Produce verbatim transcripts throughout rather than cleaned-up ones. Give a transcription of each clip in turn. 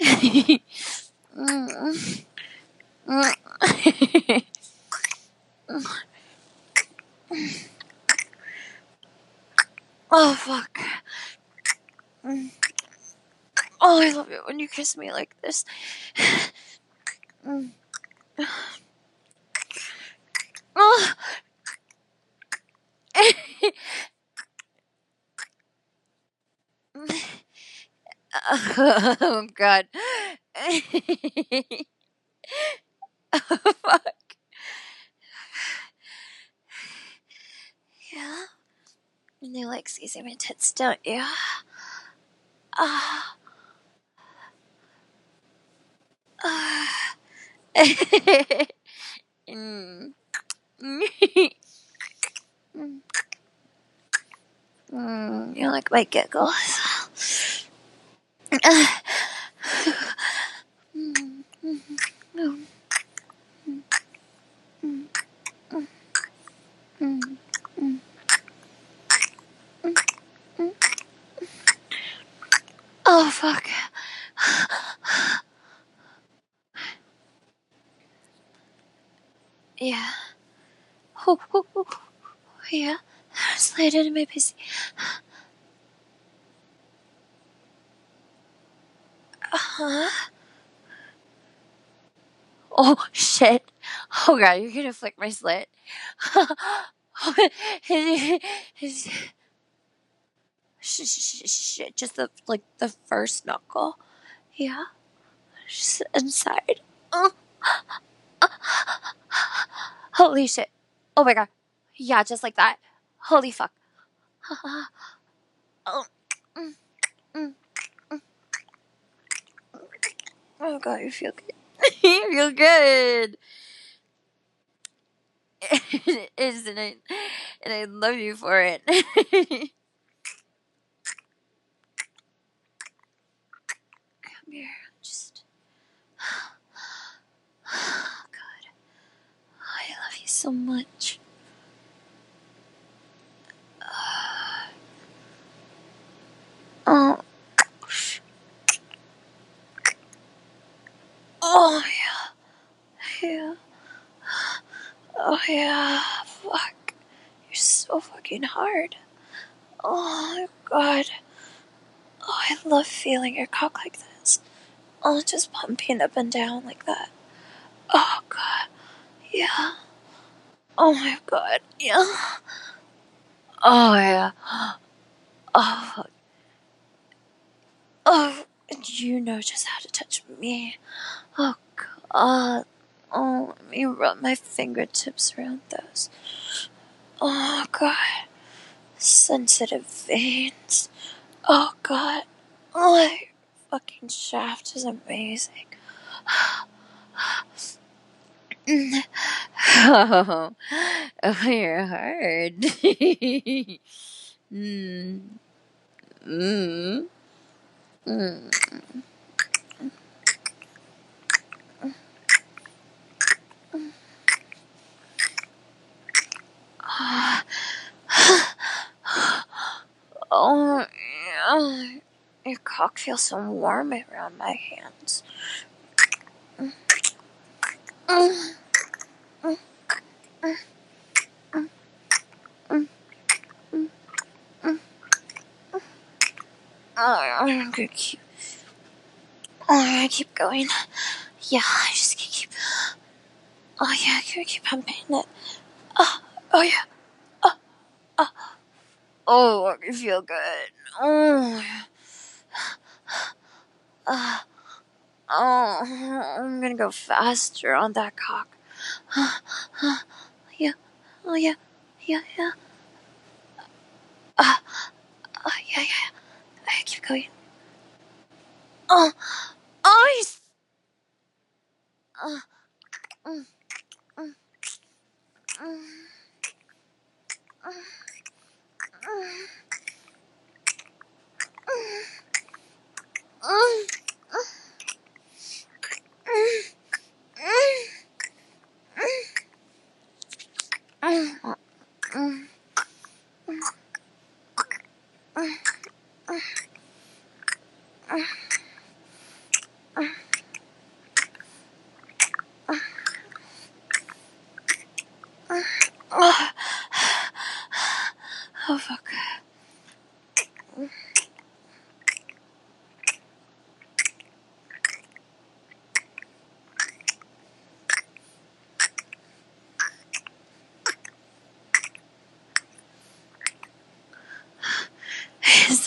Oh, fuck. Oh, I love it when you kiss me like this. Oh. Oh, God. Oh, fuck. Yeah? And you like squeezing my tits, don't you? Ah. Ah. Mm. Mm, you like my giggles? Oh, fuck. Yeah. Oh, oh, oh. Yeah. Slide into my pussy. Uh-huh. Oh, shit. Oh, God, you're gonna flick my slit. Shit, just the, like, the first knuckle. Yeah. Just inside. Oh. Holy shit. Oh my God. Yeah, just like that. Holy fuck. Oh. Mm, mm, mm. Oh God, you feel good. You feel good. It is, and I, and I love you for it. Come here, just. Oh God, I love you so much. Oh. Oh yeah, yeah. Oh yeah. Fuck, you're so fucking hard. Oh God. Oh, I love feeling your cock like this. Oh, just pumping up and down like that. Oh, God. Yeah. Oh, my God. Yeah. Oh, yeah. Oh, oh, you know just how to touch me. Oh, God. Oh, let me rub my fingertips around those. Oh, God. Sensitive veins. Oh, God. Oh, your fucking shaft is amazing. Oh, oh, you're hard. mm. Mm. Mm. Oh, yeah. Your cock feels so warm around my hands. Mm. Mm. Mm. Mm. Mm. Mm. Mm. Mm. Oh, I'm gonna keep. Oh, I'm gonna keep going. Yeah, I just can keep. Oh yeah, I'm gonna keep pumping it. Oh, oh yeah. Oh, oh, oh, I can feel good. Oh, uh, oh, I'm gonna go faster on that cock. Yeah, oh yeah, yeah, yeah. Uh, oh yeah, yeah. I keep going. Oh, oh, he's. Uh, mm, mm, mm,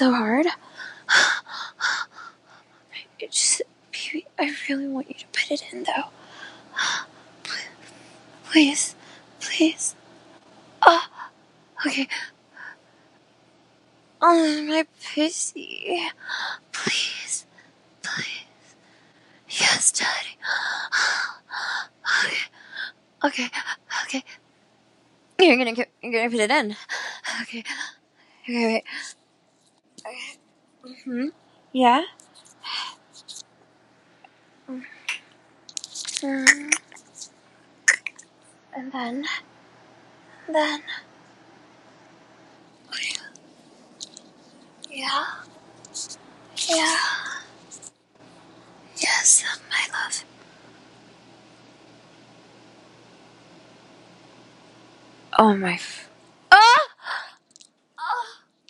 so hard. It just, baby, I really want you to put it in, though. Please, please. Oh, okay. Oh, my pussy. Please, please. Yes, Daddy. Okay, okay, okay. You're gonna, you're gonna put it in. Okay, okay, wait. Okay. Mm-hmm. Yeah? Mm-hmm. And then, then, yeah, yeah, yes, my love. Oh my, f- oh! Oh!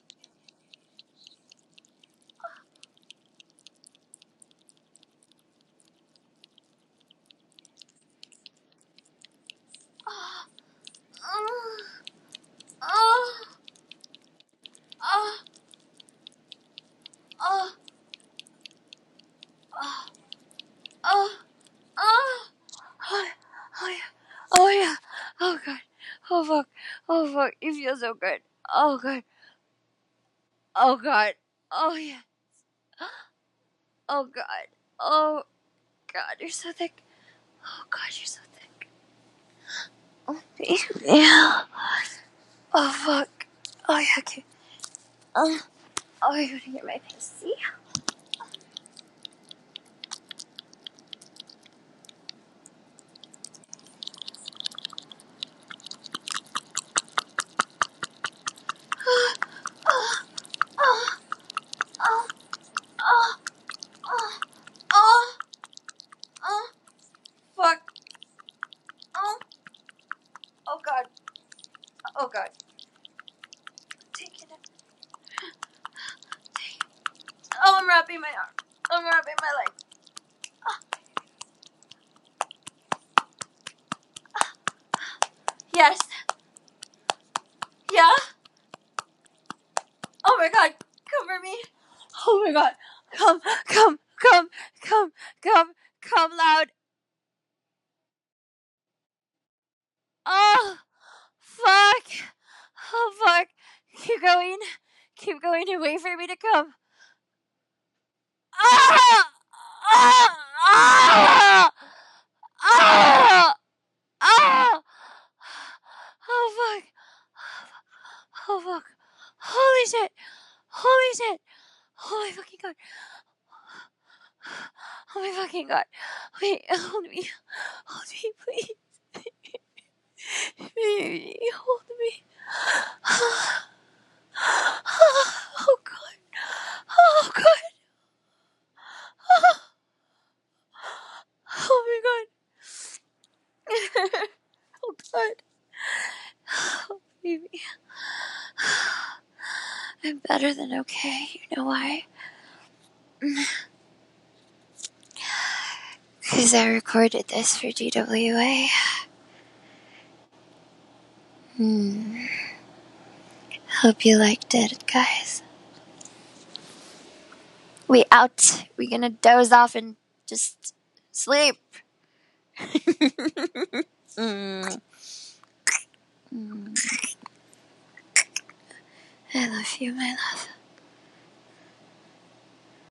Oh! Oh! Oh! Oh! Oh! Oh! Oh! Oh! Oh! Oh yeah! Oh yeah! Oh god! Oh fuck! Oh fuck! You feel so good! Oh god! Oh god! Oh yeah! Oh god! Oh god! You're so thick! Oh god! You're so thick! Oh baby! Yeah! Oh fuck! Oh yeah! Okay. Oh! Oh, you're gonna get my pussy. Oh! Oh! Oh! Oh! Oh! Oh! Oh! Oh! Fuck! Oh! Oh god! Oh god! Take it. Take it. Oh, I'm wrapping my arm. I'm wrapping my leg. Oh. Yes. Yeah. Oh my god! Cover me. Oh my god! Come! Come! Come! Come! Come! Come loud! Oh! Fuck! Oh fuck! Keep going. Keep going and wait for me to come. Ah! Ah! Ah! Ah! Ah! Oh fuck! Oh fuck! Holy shit! Holy shit! Oh my fucking god! Oh my fucking god! Wait, hold me, hold me, please, baby, hold me. Oh god! Oh god! Oh, oh my god! Oh god! Oh baby, I'm better than okay. You know why? Because I recorded this for G W A. Hmm. Hope you liked it, guys. We out. We gonna doze off and just sleep. mm. Mm. I love you, my love.